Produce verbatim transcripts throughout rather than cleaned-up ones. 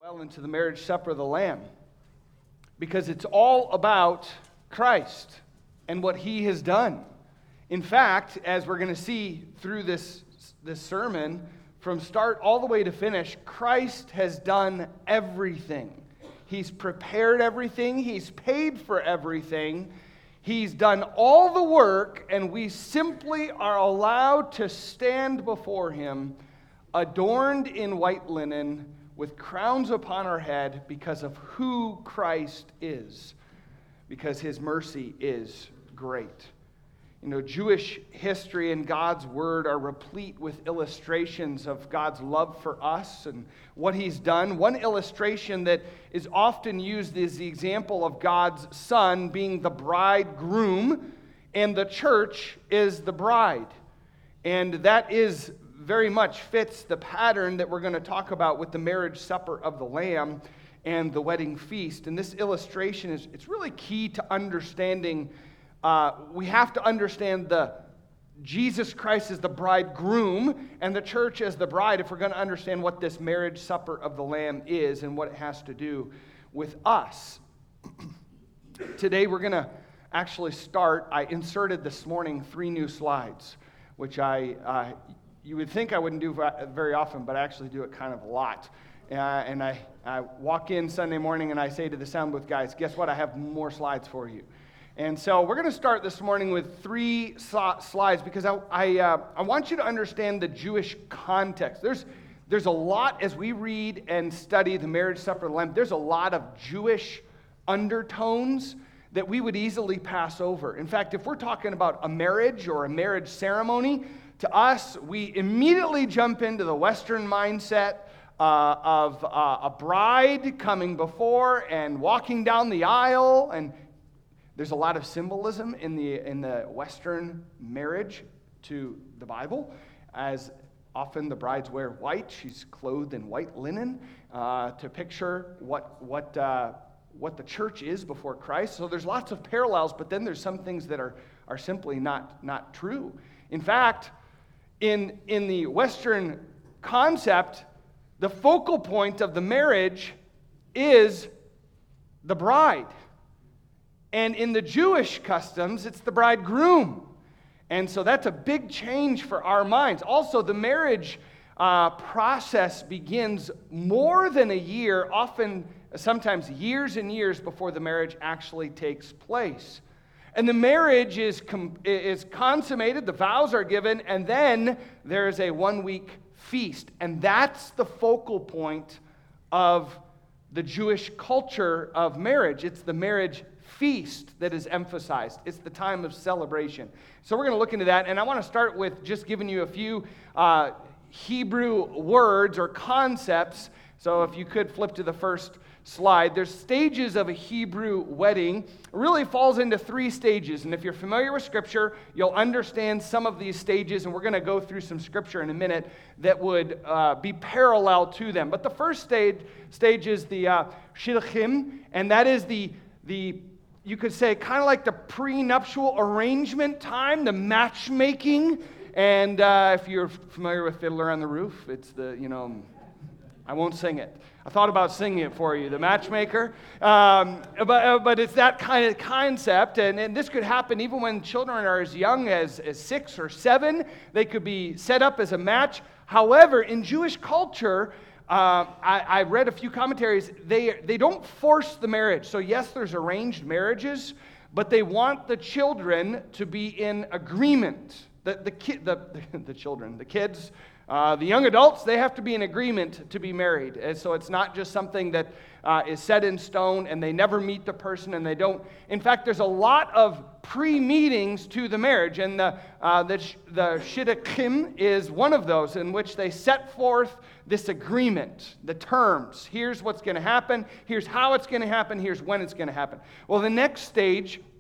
well into the marriage supper of the Lamb, because it's all about Christ and what he has done. In fact, as we're going to see through this, this sermon, from start all the way to finish, Christ has done everything. He's prepared everything. He's paid for everything. He's done all the work, and we simply are allowed to stand before him, adorned in white linen, with crowns upon our head because of who Christ is, because his mercy is great. You know, Jewish history and God's word are replete with illustrations of God's love for us and what he's done. One illustration that is often used is the example of God's Son being the bridegroom, and the church is the bride. And that is very much fits the pattern that we're going to talk about with the marriage supper of the Lamb and the wedding feast. And this illustration is it's really key to understanding. Uh, we have to understand the Jesus Christ as the bridegroom and the church as the bride if we're going to understand what this marriage supper of the Lamb is and what it has to do with us. Today we're going to actually start. I inserted this morning three new slides, which I uh, you would think I wouldn't do very often, but I actually do it kind of a lot. Uh, and I, I walk in Sunday morning and I say to the sound booth guys, guess what? I have more slides for you. And so we're going to start this morning with three so- slides because I I, uh, I want you to understand the Jewish context. There's there's a lot as we read and study the marriage supper of the Lamb. There's a lot of Jewish undertones that we would easily pass over. In fact, if we're talking about a marriage or a marriage ceremony, to us, we immediately jump into the Western mindset uh, of uh, a bride coming before and walking down the aisle. And there's a lot of symbolism in the in the Western marriage to the Bible, as often the brides wear white. She's clothed in white linen uh, to picture what what uh, what the church is before Christ. So there's lots of parallels, but then there's some things that are are simply not not true. In fact, In, in the Western concept, the focal point of the marriage is the bride. And in the Jewish customs, it's the bridegroom. And so that's a big change for our minds. Also, the marriage uh, process begins more than a year, often, sometimes years and years before the marriage actually takes place. And the marriage is com- is consummated, the vows are given, and then there is a one-week feast. And that's the focal point of the Jewish culture of marriage. It's the marriage feast that is emphasized. It's the time of celebration. So we're going to look into that, and I want to start with just giving you a few uh, Hebrew words or concepts. So if you could flip to the first slide. There's stages of a Hebrew wedding. It really falls into three stages. And if you're familiar with Scripture, you'll understand some of these stages. And we're going to go through some Scripture in a minute that would uh, be parallel to them. But the first stage stage is the uh, shidduchim, and that is the the you could say kind of like the prenuptial arrangement time, the matchmaking. And uh, if you're familiar with Fiddler on the Roof, it's the you know. I won't sing it. I thought about singing it for you, the matchmaker. Um, but, uh, but it's that kind of concept, and, and this could happen even when children are as young as, as six or seven. They could be set up as a match. However, in Jewish culture, uh, I, I read a few commentaries, they, they don't force the marriage. So yes, there's arranged marriages, but they want the children to be in agreement. The, the, ki- the, the, the children, the kids... Uh, the young adults, they have to be in agreement to be married. And so it's not just something that uh, is set in stone and they never meet the person and they don't. In fact, there's a lot of pre-meetings to the marriage. And the, uh, the, the shidduchim is one of those in which they set forth this agreement, the terms. Here's what's going to happen. Here's how it's going to happen. Here's when it's going to happen. Well, the next stage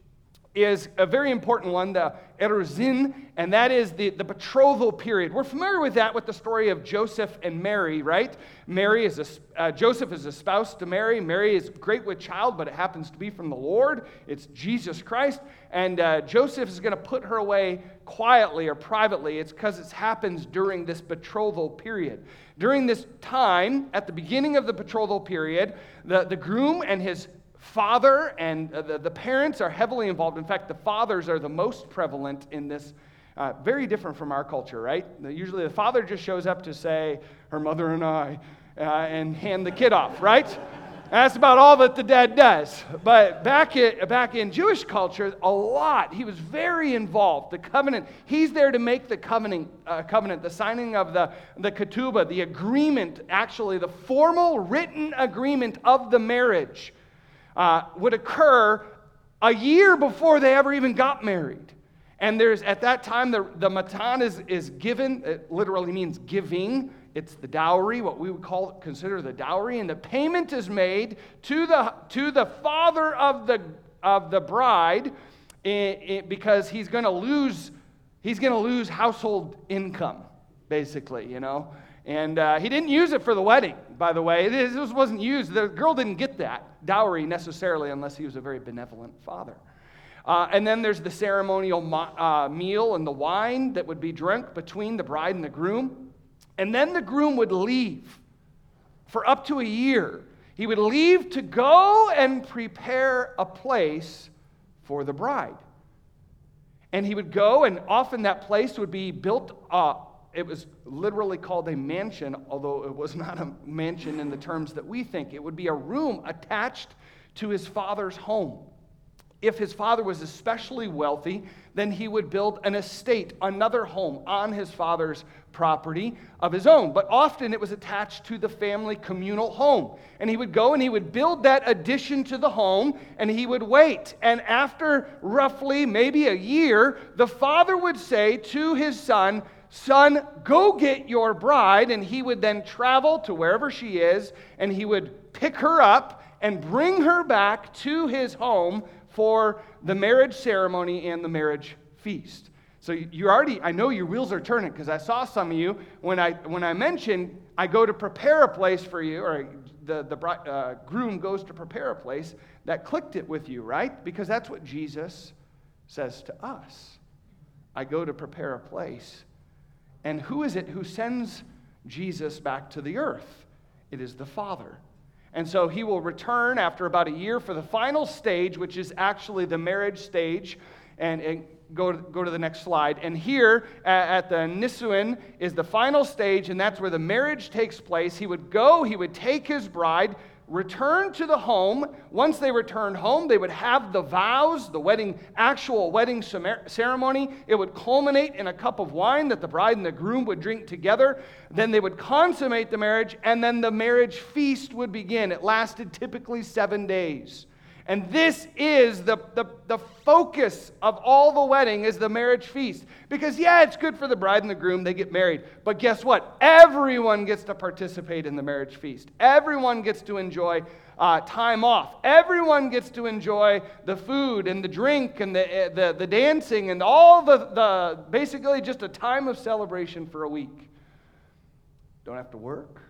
is a very important one, the eruzin, and that is the, the betrothal period. We're familiar with that with the story of Joseph and Mary, right? Mary is a, uh, Joseph is espoused to Mary. Mary is great with child, but it happens to be from the Lord. It's Jesus Christ. And uh, Joseph is going to put her away quietly or privately. It's because it happens during this betrothal period. During this time, at the beginning of the betrothal period, the, the groom and his father and the, the parents are heavily involved. In fact, the fathers are the most prevalent in this. Uh, very different from our culture, right? Usually the father just shows up to say, her mother and I, uh, and hand the kid off, right? That's about all that the dad does. But back in, back in Jewish culture, a lot. He was very involved. The covenant, he's there to make the covenant, uh, covenant, the signing of the, the ketubah, the agreement, actually, the formal written agreement of the marriage uh, would occur a year before they ever even got married. And there's, at that time, the, the matan is, is given. It literally means giving. It's the dowry, what we would call consider the dowry, and the payment is made to the to the father of the of the bride, it, it, because he's going to lose he's going to lose household income, basically, you know. And uh, he didn't use it for the wedding, by the way. This wasn't used. The girl didn't get that dowry necessarily, unless he was a very benevolent father. Uh, and then there's the ceremonial mo- uh, meal and the wine that would be drunk between the bride and the groom. And then the groom would leave for up to a year. He would leave to go and prepare a place for the bride. And he would go, and often that place would be built up. It was literally called a mansion, although it was not a mansion in the terms that we think. It would be a room attached to his father's home. If his father was especially wealthy, then he would build an estate, another home on his father's property of his own. But often it was attached to the family communal home. And he would go and he would build that addition to the home, and he would wait. And after roughly maybe a year, the father would say to his son, "Son, go get your bride." And he would then travel to wherever she is, and he would pick her up and bring her back to his home for the marriage ceremony and the marriage feast. So you already, I know your wheels are turning, because I saw some of you when I when I mentioned I go to prepare a place for you, or the the uh, groom goes to prepare a place. That clicked it with you, right? Because that's what Jesus says to us. I go to prepare a place. And who is it who sends Jesus back to the earth? It is the Father. And so he will return after about a year for the final stage, which is actually the marriage stage. And, and go, to, go to the next slide. And here at, at the Nisuin is the final stage, and that's where the marriage takes place. He would go, he would take his bride, return to the home. Once they returned home, they would have the vows, the wedding, actual wedding ceremony. It would culminate in a cup of wine that the bride and the groom would drink together. Then they would consummate the marriage, and then the marriage feast would begin. It lasted typically seven days. And this is the, the, the focus of all the wedding, is the marriage feast. Because, yeah, it's good for the bride and the groom, they get married. But guess what? Everyone gets to participate in the marriage feast. Everyone gets to enjoy uh, time off. Everyone gets to enjoy the food and the drink and the, the, the dancing and all the, the, basically just a time of celebration for a week. Don't have to work.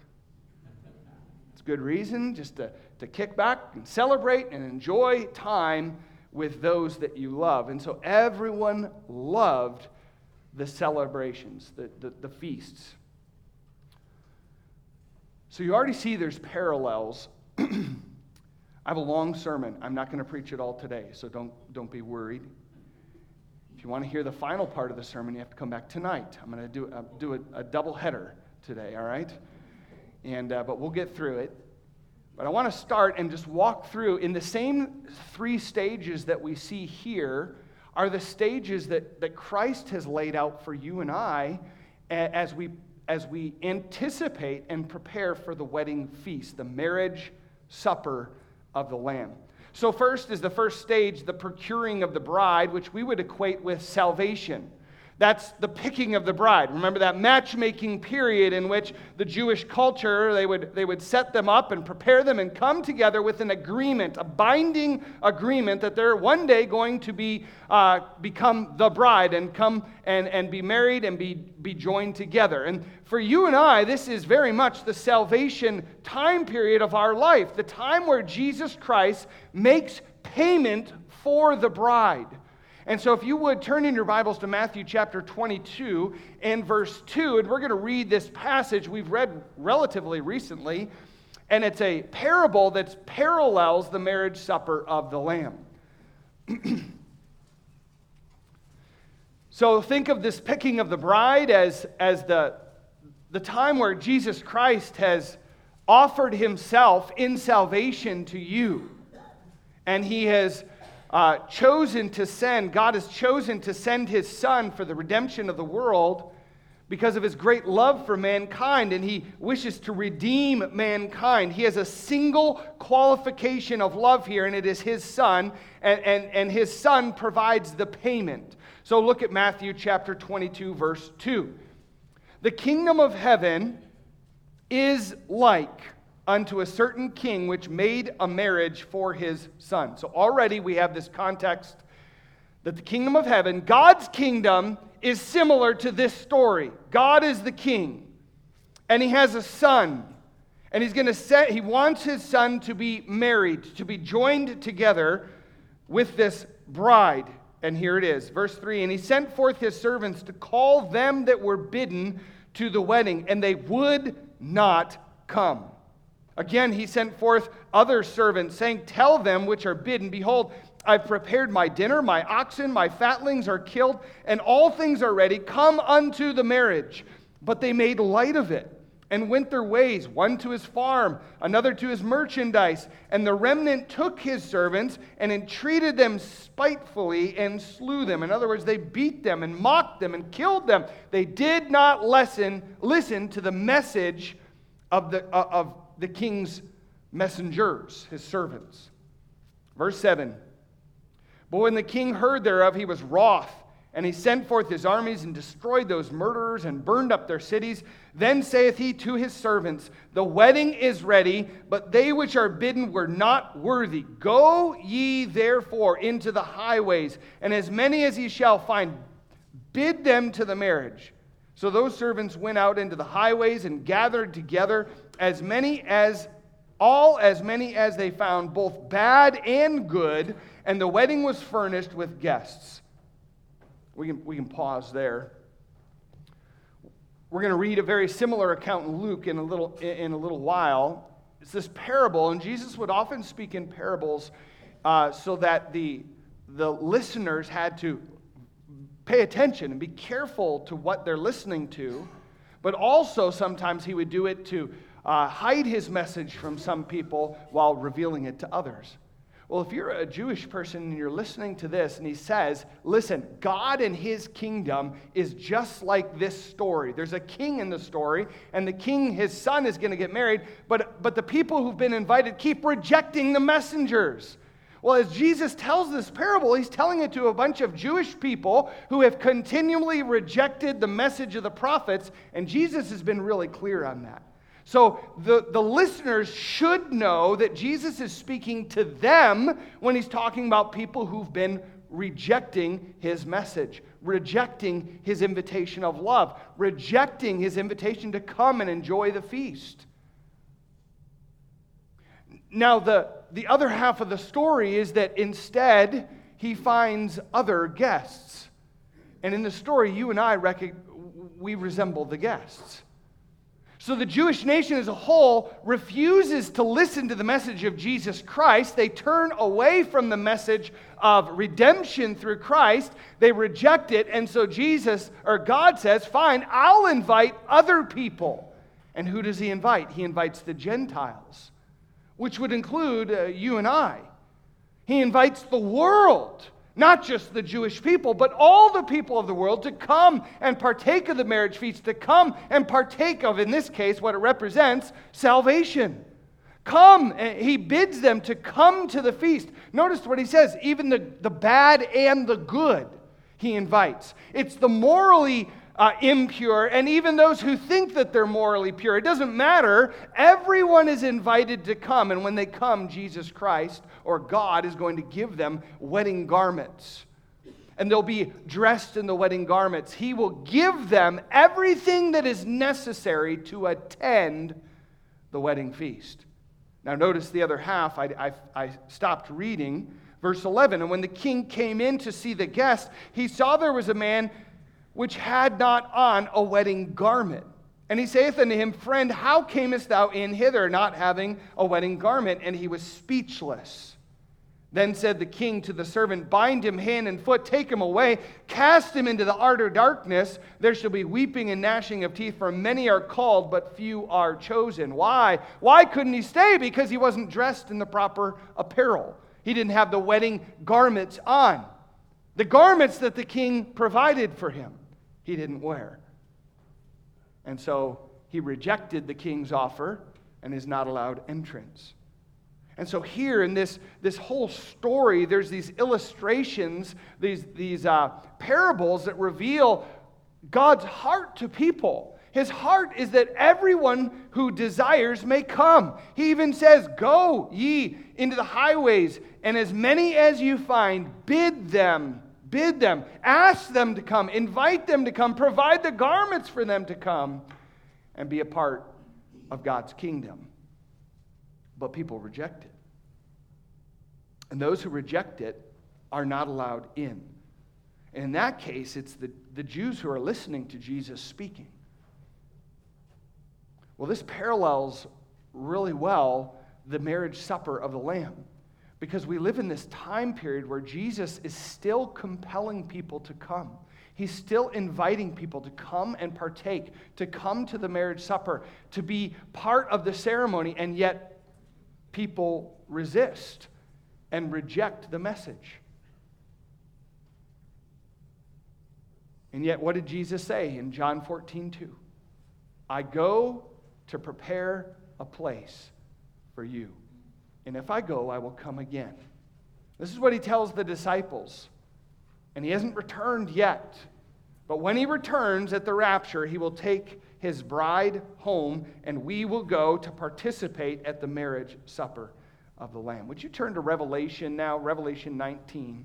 It's a good reason just to... to kick back and celebrate and enjoy time with those that you love. And so everyone loved the celebrations, the, the, the feasts. So you already see there's parallels. I have a long sermon. I'm not going to preach it all today, so don't, don't be worried. If you want to hear the final part of the sermon, you have to come back tonight. I'm going to do, uh, do a, a double header today, all right? And uh, but we'll get through it. But I want to start and just walk through, in the same three stages that we see here, are the stages that, that Christ has laid out for you and I as we, as we anticipate and prepare for the wedding feast, the marriage supper of the Lamb. So first is the first stage, the procuring of the bride, which we would equate with salvation. That's the picking of the bride. Remember that matchmaking period in which the Jewish culture, they would, they would set them up and prepare them and come together with an agreement, a binding agreement that they're one day going to be uh, become the bride and come and, and be married and be, be joined together. And for you and I, this is very much the salvation time period of our life, the time where Jesus Christ makes payment for the bride. And so if you would turn in your Bibles to Matthew chapter twenty-two and verse two, and we're going to read this passage we've read relatively recently, and it's a parable that parallels the marriage supper of the Lamb. So think of this picking of the bride as, as the, the time where Jesus Christ has offered himself in salvation to you. And he has Uh, chosen to send, God has chosen to send his Son for the redemption of the world because of his great love for mankind, and he wishes to redeem mankind. He has a single qualification of love here, and it is his Son, and, and, and his Son provides the payment. So look at Matthew chapter twenty-two, verse two. The kingdom of heaven is like unto a certain king which made a marriage for his son. So already we have this context that the kingdom of heaven, God's kingdom, is similar to this story. God is the king, and he has a son, and he's going to set, he wants his son to be married, to be joined together with this bride. And here it is, verse three, and he sent forth his servants to call them that were bidden to the wedding, and they would not come. Again, he sent forth other servants, saying, tell them which are bidden, behold, I've prepared my dinner, my oxen, my fatlings are killed, and all things are ready. Come unto the marriage. But they made light of it, and went their ways, one to his farm, another to his merchandise. And the remnant took his servants, and entreated them spitefully, and slew them. In other words, they beat them, and mocked them, and killed them. They did not listen, listen to the message of the uh, of the king's messengers, his servants. Verse seven. But when the king heard thereof, he was wroth, and he sent forth his armies and destroyed those murderers and burned up their cities. Then saith he to his servants, the wedding is ready, but they which are bidden were not worthy. Go ye therefore into the highways, and as many as ye shall find, bid them to the marriage. So those servants went out into the highways and gathered together as many as, all as many as they found, both bad and good, and the wedding was furnished with guests. We can, we can pause there. We're going to read a very similar account in Luke in a little, in a little while. It's this parable, and Jesus would often speak in parables uh, so that the, the listeners had to pay attention and be careful to what they're listening to, but also sometimes he would do it to uh, hide his message from some people while revealing it to others. Well, if you're a Jewish person and you're listening to this and he says, listen, God and his kingdom is just like this story. There's a king in the story, and the king, his son, is going to get married, but, but the people who've been invited keep rejecting the messengers. Well, as Jesus tells this parable, he's telling it to a bunch of Jewish people who have continually rejected the message of the prophets, and Jesus has been really clear on that. So the, the listeners should know that Jesus is speaking to them when he's talking about people who've been rejecting his message, rejecting his invitation of love, rejecting his invitation to come and enjoy the feast. Now, the, the other half of the story is that instead, he finds other guests. And in the story, you and I, rec- we resemble the guests. So the Jewish nation as a whole refuses to listen to the message of Jesus Christ. They turn away from the message of redemption through Christ. They reject it. And so Jesus, or God says, fine, I'll invite other people. And who does he invite? He invites the Gentiles, which would include uh, you and I. He invites the world, not just the Jewish people, but all the people of the world to come and partake of the marriage feast, to come and partake of, in this case, what it represents, salvation. Come, he bids them to come to the feast. Notice what he says, even the, the bad and the good. he invites. It's the morally uh, impure, and even those who think that they're morally pure. It doesn't matter. Everyone is invited to come, and when they come, Jesus Christ or God is going to give them wedding garments. And they'll be dressed in the wedding garments. He will give them everything that is necessary to attend the wedding feast. Now notice the other half. I, I, I stopped reading. Verse eleven, and when the king came in to see the guest, he saw there was a man which had not on a wedding garment. And he saith unto him, Friend, how camest thou in hither, not having a wedding garment? And he was speechless. Then said the king to the servant, Bind him hand and foot, take him away, cast him into the outer darkness. There shall be weeping and gnashing of teeth, for many are called, but few are chosen. Why? Why couldn't he stay? Because he wasn't dressed in the proper apparel. He didn't have the wedding garments on. The garments that the king provided for him, he didn't wear. And so he rejected the king's offer and is not allowed entrance. And so here in this, this whole story, there's these illustrations, these, these uh, parables that reveal God's heart to people. His heart is that everyone who desires may come. He even says, Go ye into the highways, and as many as you find, bid them, bid them, ask them to come, invite them to come, provide the garments for them to come and be a part of God's kingdom. But people reject it. And those who reject it are not allowed in. And in that case, it's the, the Jews who are listening to Jesus speaking. Well, this parallels really well the marriage supper of the Lamb, because we live in this time period where Jesus is still compelling people to come. He's still inviting people to come and partake, to come to the marriage supper, to be part of the ceremony, and yet people resist and reject the message. And yet, what did Jesus say in John fourteen two? I go to prepare a place for you. And if I go, I will come again. This is what he tells the disciples. And he hasn't returned yet. But when he returns at the rapture, he will take his bride home, and we will go to participate at the marriage supper of the Lamb. Would you turn to Revelation now, Revelation nineteen.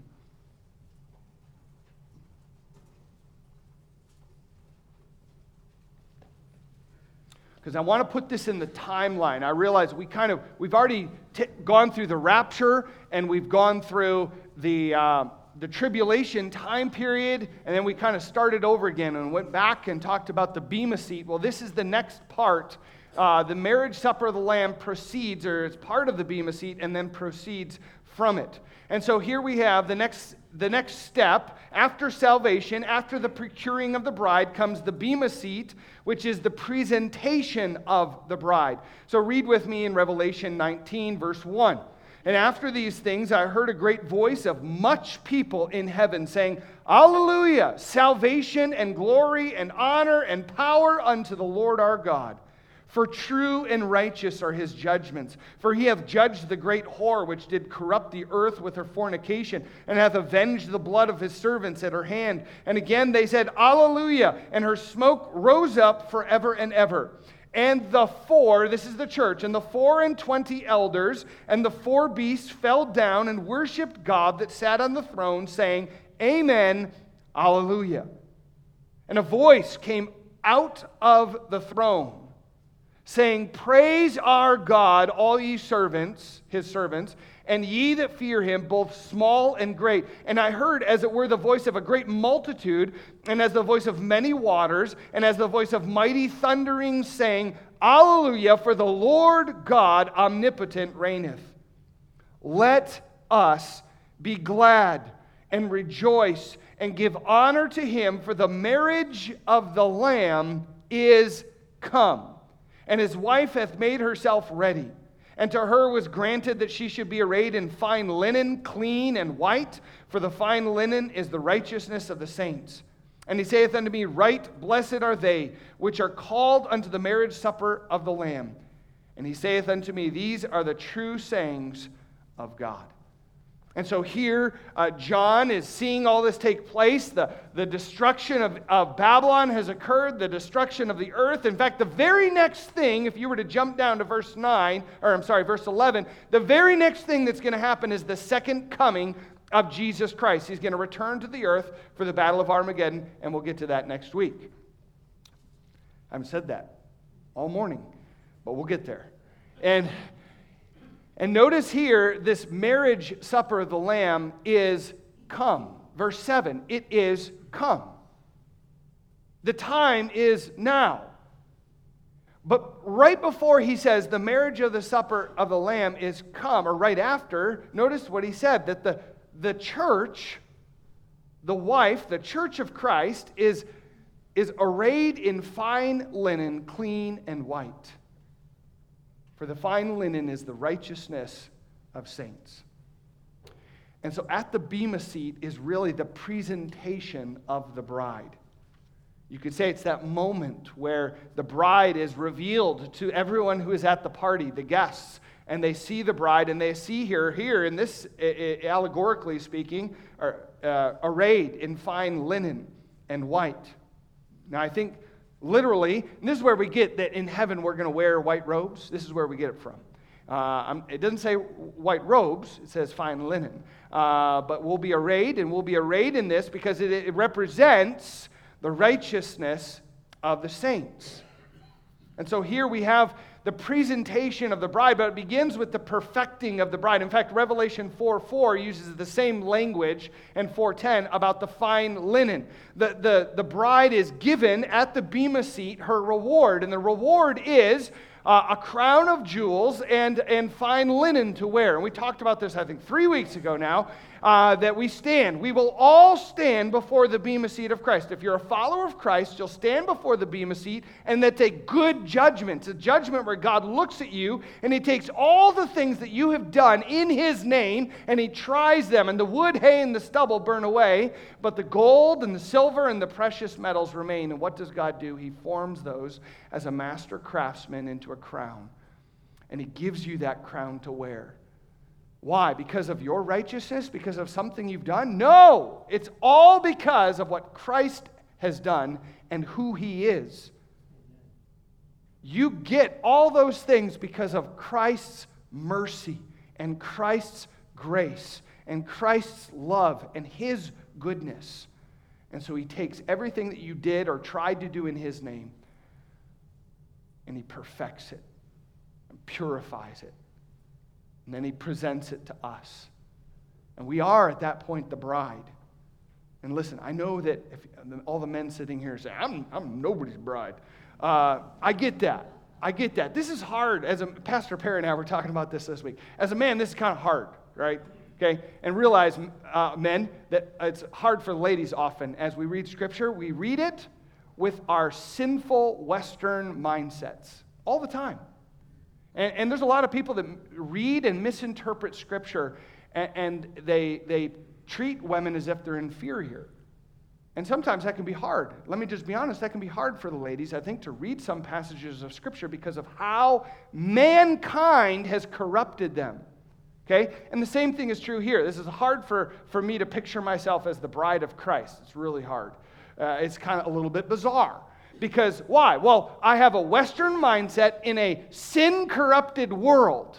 Because I want to put this in the timeline. I realize we kind of, we've already t- gone through the rapture, and we've gone through the uh, the tribulation time period, and then we kind of started over again and went back and talked about the Bema seat. Well, this is the next part. Uh, the marriage supper of the Lamb proceeds, or is part of the Bema seat, and then proceeds from it. And so here we have the next the next step. After salvation, after the procuring of the bride, comes the Bema seat, which is the presentation of the bride. So read with me in Revelation nineteen, verse one. And after these things, I heard a great voice of much people in heaven saying, Alleluia! Salvation and glory and honor and power unto the Lord our God. For true and righteous are his judgments. For he hath judged the great whore which did corrupt the earth with her fornication, and hath avenged the blood of his servants at her hand. And again they said, Alleluia! And her smoke rose up forever and ever. And the four, this is the church, and the four and twenty elders and the four beasts fell down and worshipped God that sat on the throne, saying, Amen, Alleluia. And a voice came out of the throne, saying, Praise our God, all ye servants, his servants, and ye that fear him, both small and great. And I heard, as it were, the voice of a great multitude, and as the voice of many waters, and as the voice of mighty thunderings, saying, Alleluia, for the Lord God omnipotent reigneth. Let us be glad and rejoice and give honor to him, for the marriage of the Lamb is come, and his wife hath made herself ready. And to her was granted that she should be arrayed in fine linen, clean and white, for the fine linen is the righteousness of the saints. And he saith unto me, Right blessed are they which are called unto the marriage supper of the Lamb. And he saith unto me, These are the true sayings of God. And so here, uh, John is seeing all this take place. The, the destruction of, of Babylon has occurred, the destruction of the earth. In fact, the very next thing, if you were to jump down to verse nine, or I'm sorry, verse eleven, the very next thing that's going to happen is the second coming of Jesus Christ. He's going to return to the earth for the Battle of Armageddon, and we'll get to that next week. I haven't said that all morning, but we'll get there. And... And notice here, this marriage supper of the Lamb is come. Verse seven, it is come. The time is now. But right before he says the marriage of the supper of the Lamb is come, or right after, notice what he said, that the, the church, the wife, the church of Christ, is, is arrayed in fine linen, clean and white. For the fine linen is the righteousness of saints. And so at the Bema seat is really the presentation of the bride. You could say it's that moment where the bride is revealed to everyone who is at the party, the guests, and they see the bride, and they see her here in this, allegorically speaking, are, uh, arrayed in fine linen and white. Now I think literally, and this is where we get that in heaven we're going to wear white robes. This is where we get it from. Uh, it doesn't say white robes, it says fine linen. Uh, but we'll be arrayed, and we'll be arrayed in this because it, it represents the righteousness of the saints. And so here we have the presentation of the bride, but it begins with the perfecting of the bride. In fact, Revelation four four uses the same language, and four ten about the fine linen. The, the, the bride is given at the Bema seat her reward, and the reward is uh, a crown of jewels and, and fine linen to wear. And we talked about this, I think, three weeks ago now, uh, that we stand. We will all stand before the Bema seat of Christ. If you're a follower of Christ, you'll stand before the Bema seat, and that's a good judgment. It's a judgment where God looks at you, and He takes all the things that you have done in His name, and He tries them, and the wood, hay, and the stubble burn away, but the gold and the silver and the precious metals remain. And what does God do? He forms those as a master craftsman into a crown, and He gives you that crown to wear. Why? Because of your righteousness? Because of something you've done? No! It's all because of what Christ has done and who He is. You get all those things because of Christ's mercy and Christ's grace and Christ's love and His goodness. And so He takes everything that you did or tried to do in His name, and He perfects it and purifies it. And then He presents it to us. And we are, at that point, the bride. And listen, I know that if all the men sitting here say, I'm, I'm nobody's bride. Uh, I get that. I get that. This is hard. As a, Pastor Perry and I were talking about this this week. As a man, this is kind of hard, right? Okay? And realize, uh, men, that it's hard for the ladies often. As we read Scripture, we read it with our sinful Western mindsets all the time. And, and there's a lot of people that read and misinterpret Scripture, and, and they, they treat women as if they're inferior. And sometimes that can be hard. Let me just be honest, that can be hard for the ladies, I think, to read some passages of Scripture because of how mankind has corrupted them. Okay? And the same thing is true here. This is hard for, for me to picture myself as the bride of Christ. It's really hard. Uh, it's kind of a little bit bizarre. Because why? Well, I have a Western mindset in a sin-corrupted world.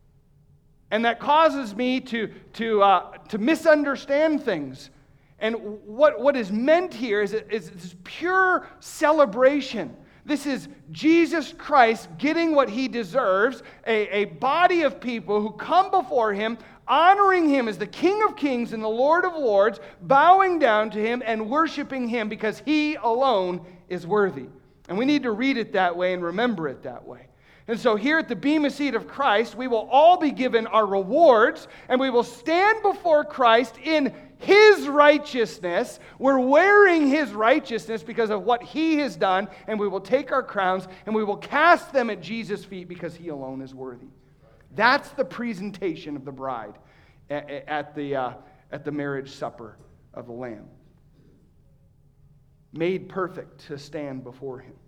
And that causes me to, to, uh, to misunderstand things. And what, what is meant here is, is this pure celebration. This is Jesus Christ getting what He deserves, a, a body of people who come before Him, honoring Him as the King of Kings and the Lord of Lords, bowing down to Him and worshiping Him because He alone is worthy. And we need to read it that way and remember it that way. And so here at the Bema seat of Christ, we will all be given our rewards, and we will stand before Christ in His righteousness. We're wearing His righteousness because of what He has done, and we will take our crowns and we will cast them at Jesus' feet because He alone is worthy. That's the presentation of the bride at the, uh, at the marriage supper of the Lamb. Made perfect to stand before Him.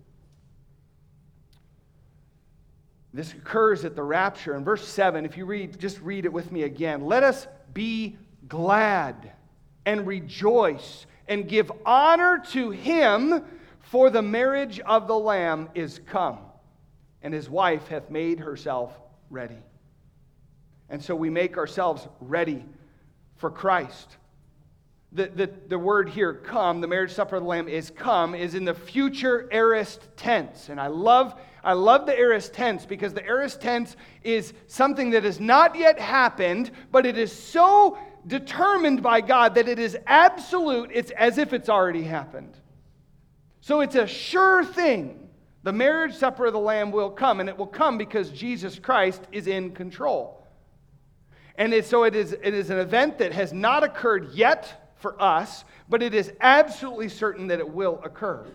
This occurs at the rapture. In verse seven, if you read, just read it with me again. Let us be glad and rejoice and give honor to him, for the marriage of the Lamb is come, and his wife hath made herself ready. And so we make ourselves ready for Christ. The, the, the word here, come, the marriage supper of the Lamb is come, is in the future aorist tense. And I love, I love the aorist tense, because the aorist tense is something that has not yet happened, but it is so determined by God that it is absolute. It's as if it's already happened. So it's a sure thing. The marriage supper of the Lamb will come, and it will come because Jesus Christ is in control. And it, so it is, it is an event that has not occurred yet for us, but it is absolutely certain that it will occur.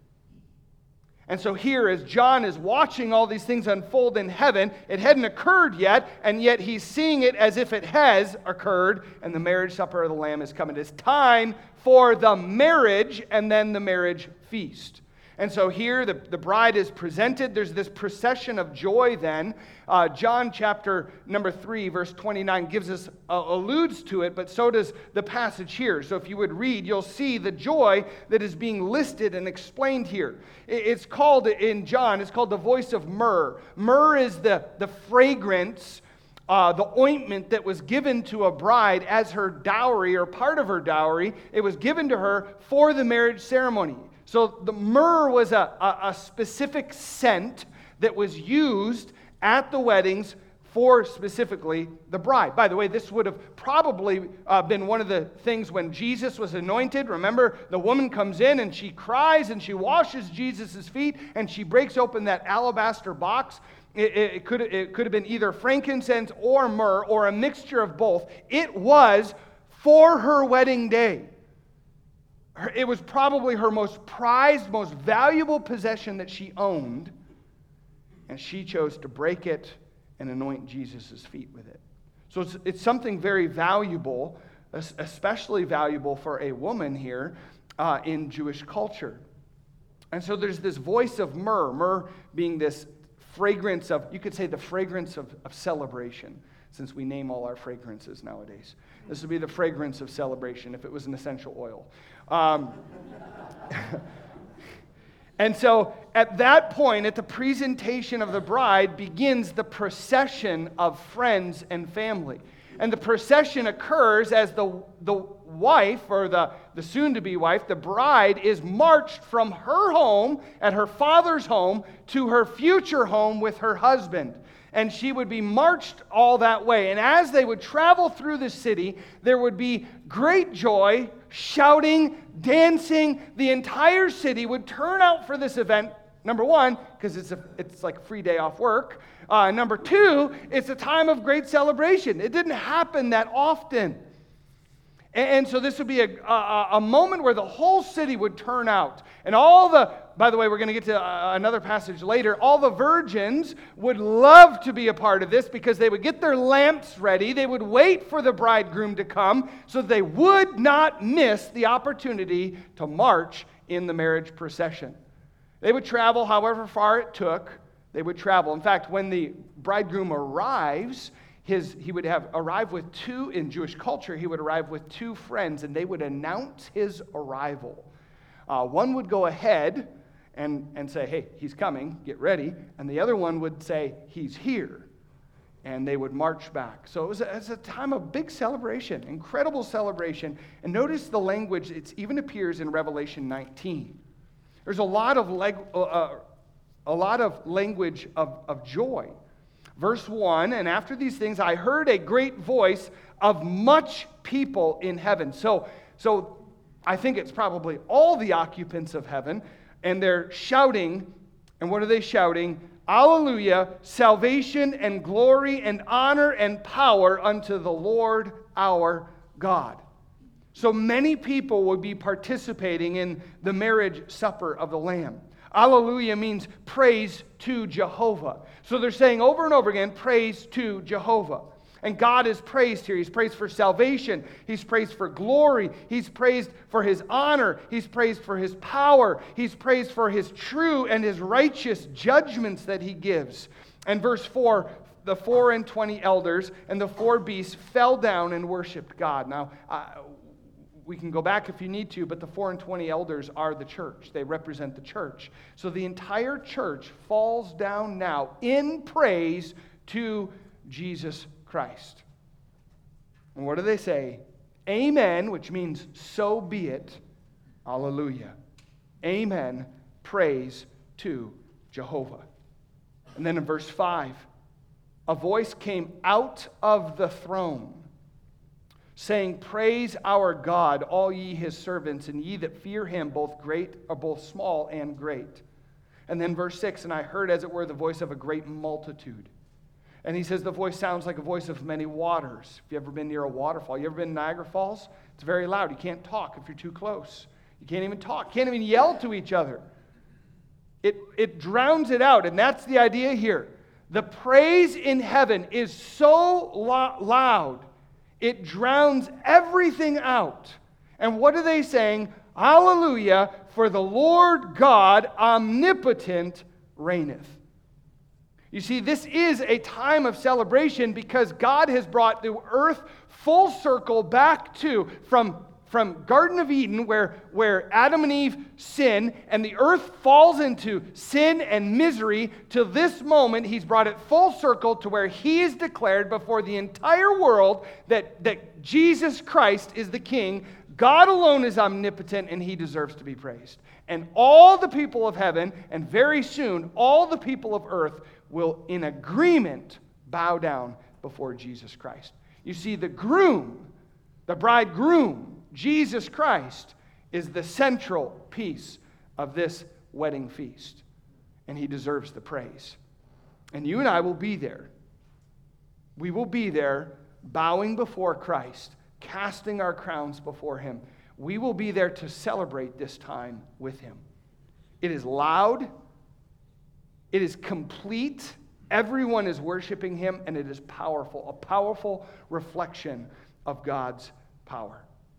And so here, as John is watching all these things unfold in heaven, it hadn't occurred yet, and yet he's seeing it as if it has occurred, and the marriage supper of the Lamb is coming. It's time for the marriage and then the marriage feast. And so here the, the bride is presented. There's this procession of joy then. Uh, John chapter number three, verse twenty-nine gives us, uh, alludes to it, but so does the passage here. So if you would read, you'll see the joy that is being listed and explained here. It's called, in John, it's called the voice of myrrh. Myrrh is the, the fragrance, uh, the ointment that was given to a bride as her dowry, or part of her dowry. It was given to her for the marriage ceremony. So the myrrh was a, a, a specific scent that was used at the weddings for specifically the bride. By the way, this would have probably uh, been one of the things when Jesus was anointed. Remember, the woman comes in and she cries and she washes Jesus' feet and she breaks open that alabaster box. It, it, it, could, it could have been either frankincense or myrrh or a mixture of both. It was for her wedding day. It was probably her most prized, most valuable possession that she owned, and she chose to break it and anoint Jesus' feet with it. So it's, it's something very valuable, especially valuable for a woman here uh, in Jewish culture. And so there's this voice of myrrh, myrrh being this fragrance of, you could say the fragrance of, of celebration, since we name all our fragrances nowadays. This would be the fragrance of celebration if it was an essential oil. Um, and so at that point, at the presentation of the bride, begins the procession of friends and family. And the procession occurs as the, the wife, or the, the soon-to-be wife, the bride, is marched from her home, at her father's home, to her future home with her husband. And she would be marched all that way. And as they would travel through the city, there would be great joy, shouting, dancing. The entire city would turn out for this event. Number one, because it's a, it's like a free day off work. Uh, number two, it's a time of great celebration. It didn't happen that often. And, and so this would be a, a, a moment where the whole city would turn out. And all the, by the way, we're going to get to uh, another passage later, all the virgins would love to be a part of this because they would get their lamps ready. They would wait for the bridegroom to come so they would not miss the opportunity to march in the marriage procession. They would travel however far it took. They would travel. In fact, when the bridegroom arrives, his he would have arrive with two, in Jewish culture, he would arrive with two friends, and they would announce his arrival. Uh, one would go ahead and, and say, hey, he's coming, get ready. And the other one would say, he's here. And they would march back. So it was, a, it was a time of big celebration, incredible celebration. And notice the language, it even appears in Revelation nineteen. There's a lot of leg, uh, a lot of language of, of joy. Verse one, and after these things I heard a great voice of much people in heaven. So, so I think it's probably all the occupants of heaven, and they're shouting, and what are they shouting? Alleluia, salvation and glory and honor and power unto the Lord our God. So many people would be participating in the marriage supper of the Lamb. Alleluia means praise to Jehovah. So they're saying over and over again, praise to Jehovah. And God is praised here. He's praised for salvation. He's praised for glory. He's praised for His honor. He's praised for His power. He's praised for His true and His righteous judgments that He gives. And verse four the four and twenty elders and the four beasts fell down and worshiped God. Now, uh, we can go back if you need to, but the four and twenty elders are the church. They represent the church. So the entire church falls down now in praise to Jesus Christ. And what do they say? Amen, which means so be it. Hallelujah. Amen. Praise to Jehovah. And then in verse five, a voice came out of the throne, saying, Praise our God, all ye his servants, and ye that fear him, both great or both small and great. And then verse six, and I heard as it were the voice of a great multitude. And he says the voice sounds like a voice of many waters. If you've ever been near a waterfall, you ever been in Niagara Falls? It's very loud. You can't talk if you're too close. You can't even talk. You can't even yell to each other. It, it drowns it out, and that's the idea here. The praise in heaven is so lo- loud, it drowns everything out. And what are they saying? Hallelujah, for the Lord God omnipotent reigneth. You see, this is a time of celebration because God has brought the earth full circle back to, from, from Garden of Eden, where, where Adam and Eve sin, and the earth falls into sin and misery, to this moment, he's brought it full circle to where he is declared before the entire world that, that Jesus Christ is the King. God alone is omnipotent, and he deserves to be praised. And all the people of heaven, and very soon, all the people of earth will, in agreement, bow down before Jesus Christ. You see, the groom, the bridegroom, Jesus Christ, is the central piece of this wedding feast. And he deserves the praise. And you and I will be there. We will be there bowing before Christ, casting our crowns before him. We will be there to celebrate this time with him. It is loud. It is complete. Everyone is worshiping him, and it is powerful, a powerful reflection of God's power.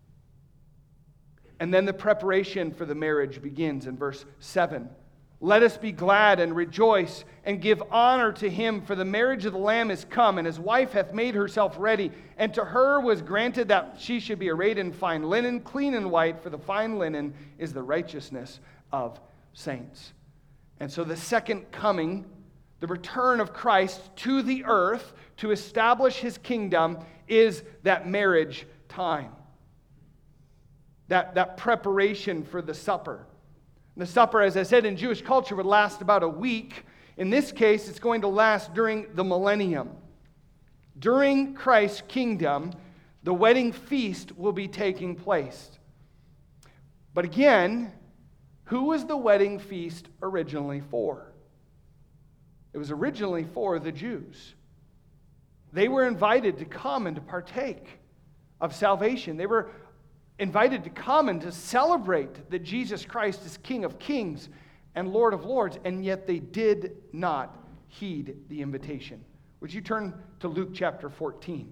And then the preparation for the marriage begins in verse seven. Let us be glad and rejoice and give honor to him, for the marriage of the Lamb is come, and his wife hath made herself ready. And to her was granted that she should be arrayed in fine linen, clean and white, for the fine linen is the righteousness of saints. And so the second coming, the return of Christ to the earth to establish his kingdom, is that marriage time. That, that preparation for the supper. The supper, as I said, in Jewish culture would last about a week. In this case, it's going to last during the millennium. During Christ's kingdom, the wedding feast will be taking place. But again, who was the wedding feast originally for? It was originally for the Jews. They were invited to come and to partake of salvation. They were invited to come and to celebrate that Jesus Christ is King of Kings and Lord of Lords, and yet they did not heed the invitation. Would you turn to Luke chapter fourteen?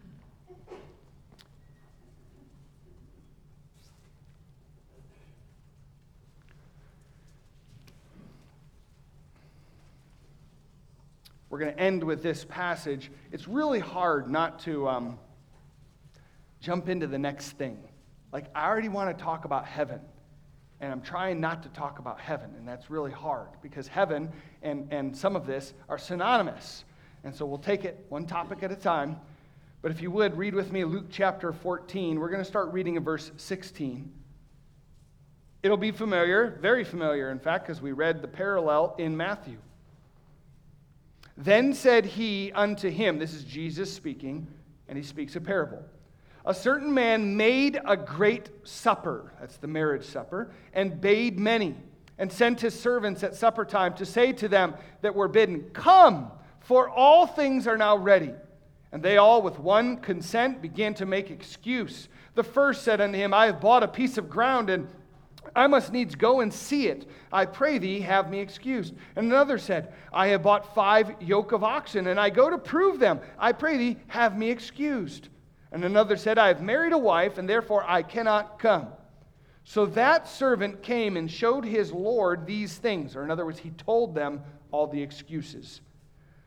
We're going to end with this passage. It's really hard not to um, jump into the next thing. Like, I already want to talk about heaven, and I'm trying not to talk about heaven, and that's really hard, because heaven and, and some of this are synonymous. And so we'll take it one topic at a time. But if you would, read with me Luke chapter fourteen. We're going to start reading in verse sixteen. It'll be familiar, very familiar, in fact, because we read the parallel in Matthew. Then said he unto him, this is Jesus speaking, and he speaks a parable. A certain man made a great supper, that's the marriage supper, and bade many, and sent his servants at supper time to say to them that were bidden, Come, for all things are now ready. And they all with one consent began to make excuse. The first said unto him, I have bought a piece of ground, and I must needs go and see it. I pray thee, have me excused. And another said, I have bought five yoke of oxen, and I go to prove them. I pray thee, have me excused. And another said, I have married a wife, and therefore I cannot come. So that servant came and showed his Lord these things. Or in other words, he told them all the excuses.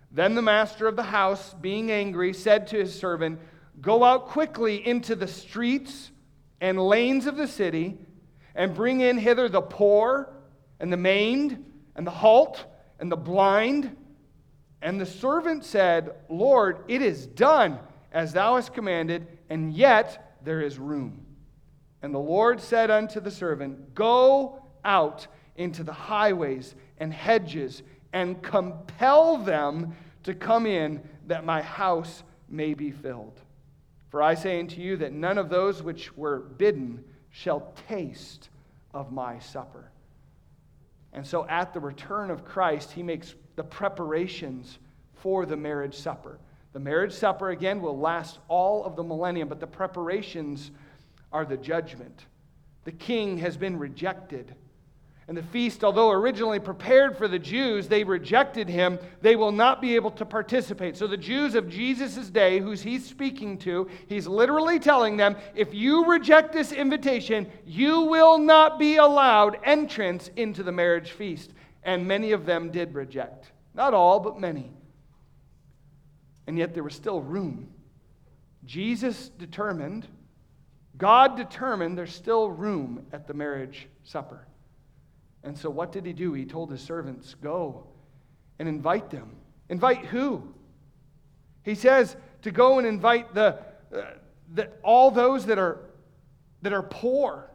Then the master of the house, being angry, said to his servant, "Go out quickly into the streets and lanes of the city, and bring in hither the poor, and the maimed, and the halt, and the blind." And the servant said, "Lord, it is done as thou hast commanded, and yet there is room." And the Lord said unto the servant, "Go out into the highways and hedges, and compel them to come in, that my house may be filled. For I say unto you that none of those which were bidden shall taste of my supper." And so at the return of Christ, he makes the preparations for the marriage supper. The marriage supper, again, will last all of the millennium, but the preparations are the judgment. The king has been rejected. And the feast, although originally prepared for the Jews, they rejected him. They will not be able to participate. So the Jews of Jesus' day, who he's speaking to, he's literally telling them, if you reject this invitation, you will not be allowed entrance into the marriage feast. And many of them did reject. Not all, but many. And yet there was still room. Jesus determined, God determined there's still room at the marriage supper. And so what did he do? He told his servants, "Go and invite them." Invite who? He says to go and invite the, uh, the all those that are that are poor,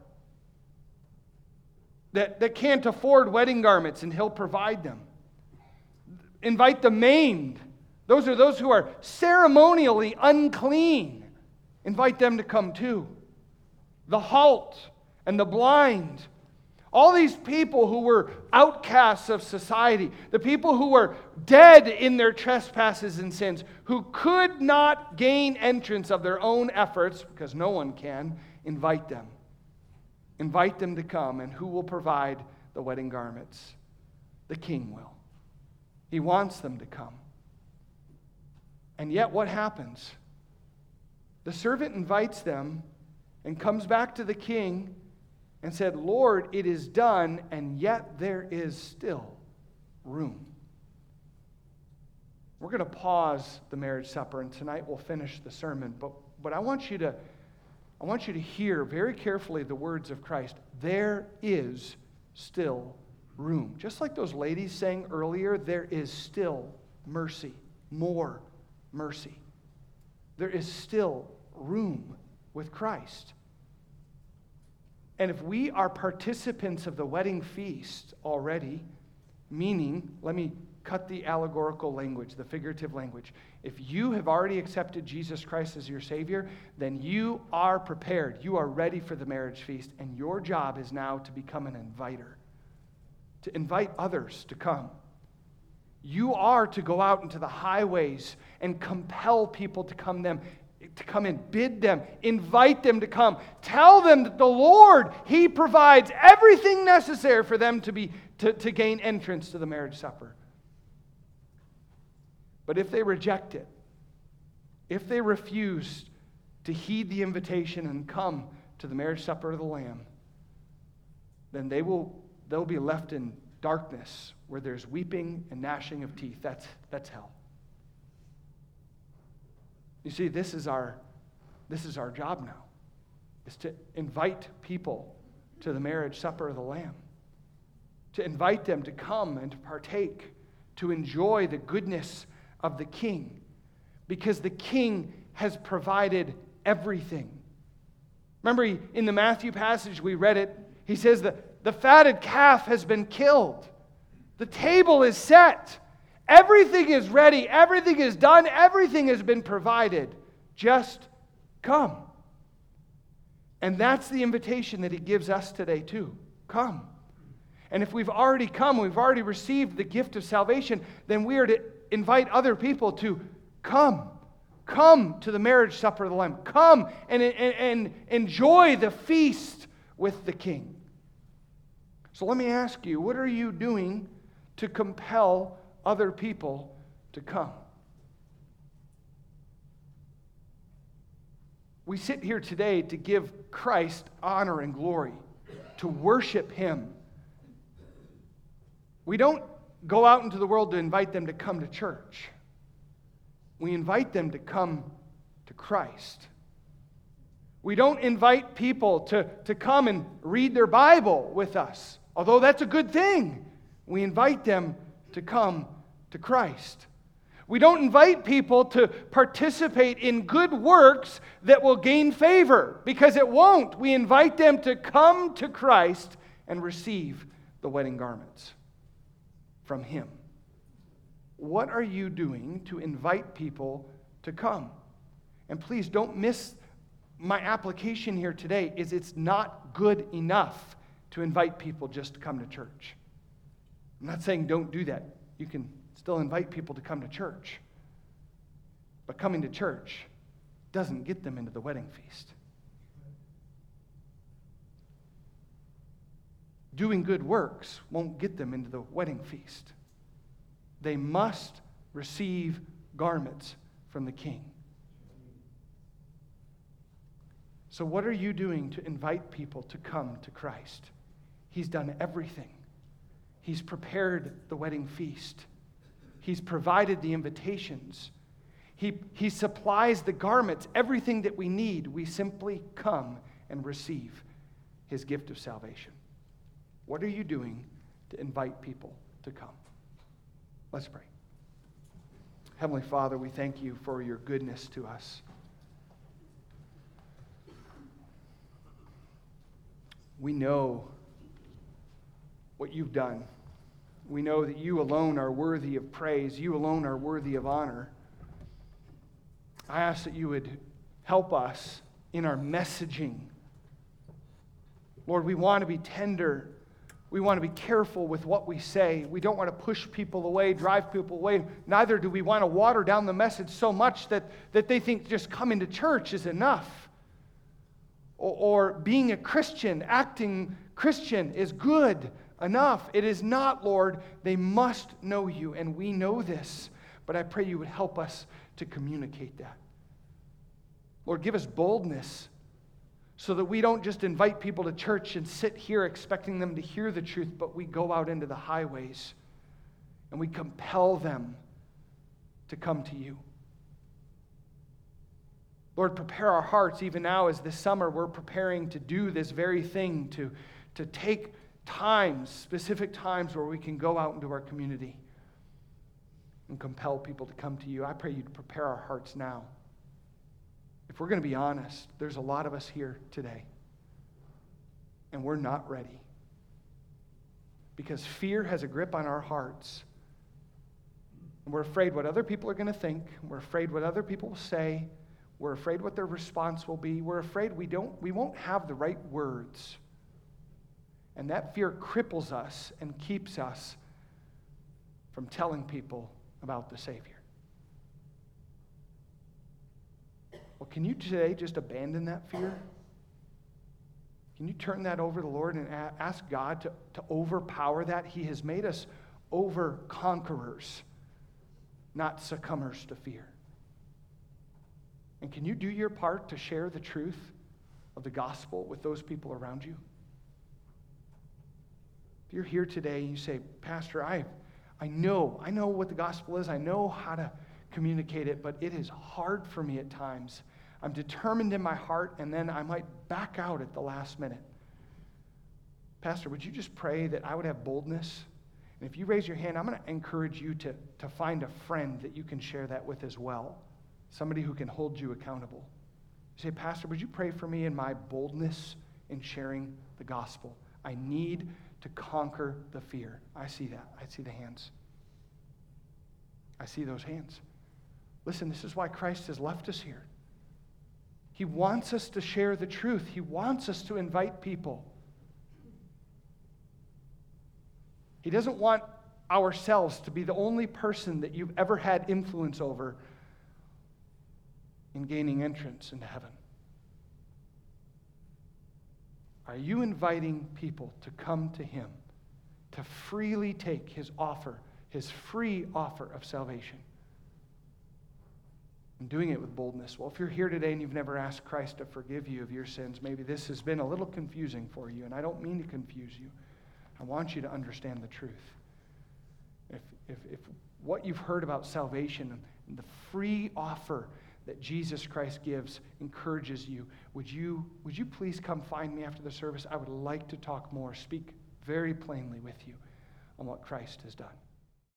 that, that can't afford wedding garments, and he'll provide them. Invite the maimed. Those are those who are ceremonially unclean. Invite them to come too. The halt and the blind. All these people who were outcasts of society, the people who were dead in their trespasses and sins, who could not gain entrance of their own efforts, because no one can, invite them. Invite them to come, and who will provide the wedding garments? The king will. He wants them to come. And yet what happens? The servant invites them and comes back to the king and said, "Lord, it is done, and yet there is still room." We're going to pause the marriage supper, and tonight we'll finish the sermon. But, but I want you to, I want you to hear very carefully the words of Christ. There is still room. Just like those ladies sang earlier, there is still mercy, more mercy. There is still room with Christ. And if we are participants of the wedding feast already, meaning, let me cut the allegorical language, the figurative language. If you have already accepted Jesus Christ as your Savior, then you are prepared. You are ready for the marriage feast, and your job is now to become an inviter, to invite others to come. You are to go out into the highways and compel people to come them. to come and bid them, invite them to come. Tell them that the Lord, He provides everything necessary for them to be to, to gain entrance to the marriage supper. But if they reject it, if they refuse to heed the invitation and come to the marriage supper of the Lamb, then they will they'll be left in darkness where there's weeping and gnashing of teeth. That's that's hell. You see, this is our this is our job now, is to invite people to the marriage supper of the Lamb, to invite them to come and to partake, to enjoy the goodness of the King, because the King has provided everything. Remember, he, in the Matthew passage, we read it, he says that the fatted calf has been killed. The table is set. Everything is ready. Everything is done. Everything has been provided. Just come. And that's the invitation that he gives us today too. Come. And if we've already come, we've already received the gift of salvation, then we are to invite other people to come. Come to the marriage supper of the Lamb. Come and, and, and enjoy the feast with the King. So let me ask you, what are you doing to compel other people to come? We sit here today to give Christ honor and glory, to worship Him. We don't go out into the world to invite them to come to church. we invite them to come to Christ. We don't invite people to, to come and read their Bible with us, although that's a good thing. We invite them to come to Christ. We don't invite people to participate in good works that will gain favor, because it won't. We invite them to come to Christ and receive the wedding garments from Him. What are you doing to invite people to come? And please don't miss my application here today is it's not good enough to invite people just to come to church. I'm not saying don't do that. You can still invite people to come to church. But coming to church doesn't get them into the wedding feast. Doing good works won't get them into the wedding feast. They must receive garments from the King. So what are you doing to invite people to come to Christ? He's done everything. He's prepared the wedding feast. He's provided the invitations. He, he supplies the garments, everything that we need. We simply come and receive His gift of salvation. What are you doing to invite people to come? Let's pray. Heavenly Father, we thank you for your goodness to us. We know what you've done. We know that you alone are worthy of praise. You alone are worthy of honor. I ask that you would help us in our messaging. Lord, we want to be tender. We want to be careful with what we say. We don't want to push people away, drive people away. Neither do we want to water down the message so much that, that they think just coming to church is enough. Or, or being a Christian, acting Christian is good enough. It is not, Lord. They must know you, and we know this. But I pray you would help us to communicate that. Lord, give us boldness so that we don't just invite people to church and sit here expecting them to hear the truth, but we go out into the highways and we compel them to come to you. Lord, prepare our hearts even now as this summer we're preparing to do this very thing, to, to take times, specific times where we can go out into our community and compel people to come to you. I pray you to prepare our hearts now. If we're going to be honest, there's a lot of us here today, and we're not ready. Because fear has a grip on our hearts. And we're afraid what other people are going to think. We're afraid what other people will say. We're afraid what their response will be. We're afraid we don't, we won't have the right words. And that fear cripples us and keeps us from telling people about the Savior. Well, can you today just abandon that fear? Can you turn that over to the Lord and ask God to, to overpower that? He has made us over-conquerors, not succumbers to fear. And can you do your part to share the truth of the gospel with those people around you? If you're here today and you say, Pastor, I, I know, I know what the gospel is. I know how to communicate it, but it is hard for me at times. I'm determined in my heart, and then I might back out at the last minute. Pastor, would you just pray that I would have boldness? And if you raise your hand, I'm going to encourage you to, to find a friend that you can share that with as well. Somebody who can hold you accountable. You say, Pastor, would you pray for me in my boldness in sharing the gospel? I need to conquer the fear. I see that. I see the hands. I see those hands. Listen, this is why Christ has left us here. He wants us to share the truth. He wants us to invite people. He doesn't want ourselves to be the only person that you've ever had influence over in gaining entrance into heaven. Are you inviting people to come to Him, to freely take His offer, His free offer of salvation? And doing it with boldness. Well, if you're here today and you've never asked Christ to forgive you of your sins, maybe this has been a little confusing for you, and I don't mean to confuse you. I want you to understand the truth. If, if, if what you've heard about salvation and the free offer that Jesus Christ gives encourages you, would you, would you please come find me after the service? I would like to talk more, speak very plainly with you on what Christ has done.